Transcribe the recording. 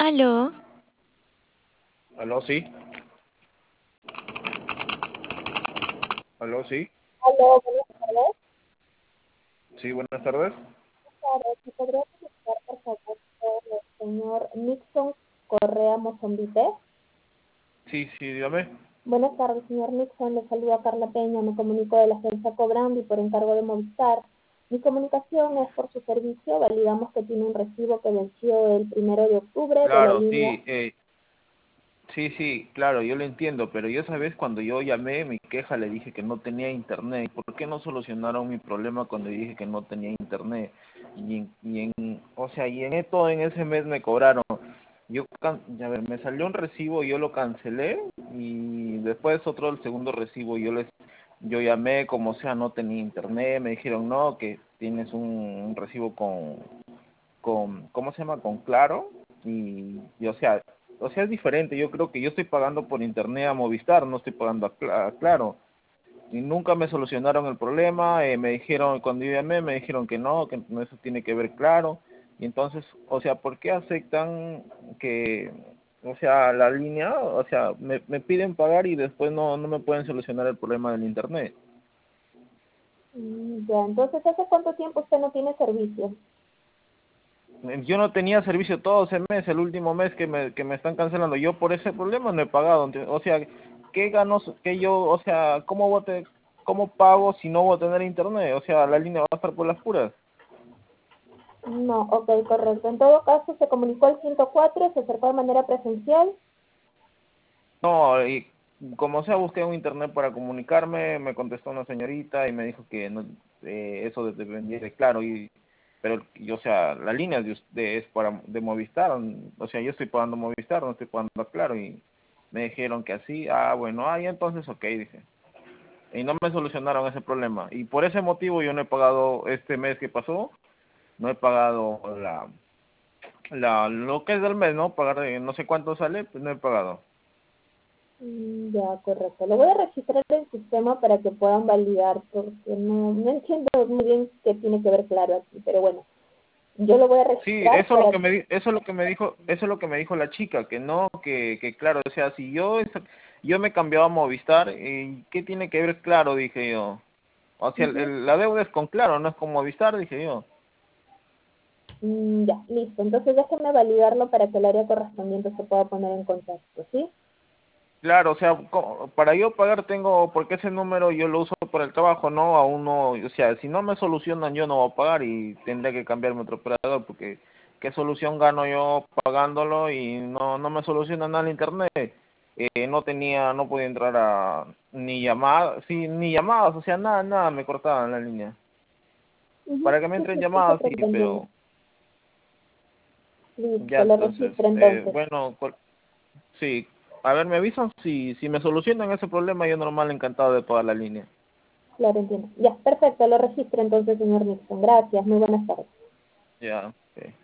Aló, Aló, sí. Aló, sí. Aló, buenas tardes. Sí, buenas tardes. ¿Me podría comunicar, por favor, con el señor Nixon Correa Mozambique? Sí, sí, dígame. Buenas tardes, señor Nixon. Le saluda Carla Peña. Me comunico de la agencia Cobrandi por encargo de Movistar. Mi comunicación es por su servicio. Validamos que tiene un recibo que venció el 1 de octubre de la Claro, línea. sí, sí, sí, claro, yo lo entiendo, pero yo esa vez cuando yo llamé mi queja le dije que no tenía internet. ¿Por qué no solucionaron mi problema cuando dije que no tenía internet? O sea, todo en ese mes me cobraron. A ver, me salió un recibo, yo lo cancelé y después el segundo recibo, yo llamé, como sea, no tenía internet, me dijeron no, que tienes un recibo ¿cómo se llama? Con Claro, o sea, es diferente. Yo creo que yo estoy pagando por internet a Movistar, no estoy pagando a Claro, y nunca me solucionaron el problema. Me dijeron, cuando yo llamé, me dijeron que no, eso tiene que ver Claro. Y entonces, o sea, ¿por qué aceptan que, o sea, la línea, o sea, me piden pagar y después no me pueden solucionar el problema del internet? Ya, entonces, ¿hace cuánto tiempo usted no tiene servicio? Yo no tenía servicio todo ese mes, el último mes que me están cancelando. Yo por ese problema no he pagado. O sea, ¿qué gano? O sea, ¿cómo pago si no voy a tener internet? O sea, la línea va a estar por las puras. No, ok, correcto. En todo caso, se comunicó al 104, se acercó de manera presencial. No, y como sea, busqué un internet para comunicarme, me contestó una señorita y me dijo que no, eso dependía de Claro, o sea, la línea es de Movistar, o sea, yo estoy pagando Movistar, no estoy pagando a Claro, y me dijeron que así, bueno, entonces ok, dije. Y no me solucionaron ese problema, y por ese motivo yo no he pagado este mes que pasó, no he pagado lo que es del mes, ¿no? Pagar no sé cuánto sale, pues no he pagado. Ya, correcto. Lo voy a registrar en el sistema para que puedan validar, porque no entiendo muy bien qué tiene que ver Claro aquí, pero bueno, yo lo voy a Sí, registrar eso es lo para... que eso es lo que me dijo, eso es lo que me dijo la chica, que no, que claro, o sea, si yo me cambiaba a Movistar, ¿qué tiene que ver Claro? Dije yo. O sea, Ujú. la deuda es con Claro, no es con Movistar, dije yo. Ya, listo. Entonces déjenme validarlo para que el área correspondiente se pueda poner en contacto, ¿sí? Claro, o sea, para yo pagar porque ese número yo lo uso por el trabajo, no, aún no, o sea, si no me solucionan yo no voy a pagar y tendré que cambiarme otro operador porque qué solución gano yo pagándolo y no me soluciona nada el internet. No podía entrar a ni llamadas, sí, ni llamadas, o sea, nada, me cortaban la línea. Ujú. Para que me Sí, entren sí, sí, llamadas, sí, comprendiendo. pero ya Listo, lo entonces, registro entonces. bueno, sí, a ver, me avisan si me solucionan ese problema, yo normal encantado de pagar la línea. Claro, entiendo. Ya, perfecto, lo registro entonces, señor Nixon. Gracias, muy buenas tardes. Ya, ok.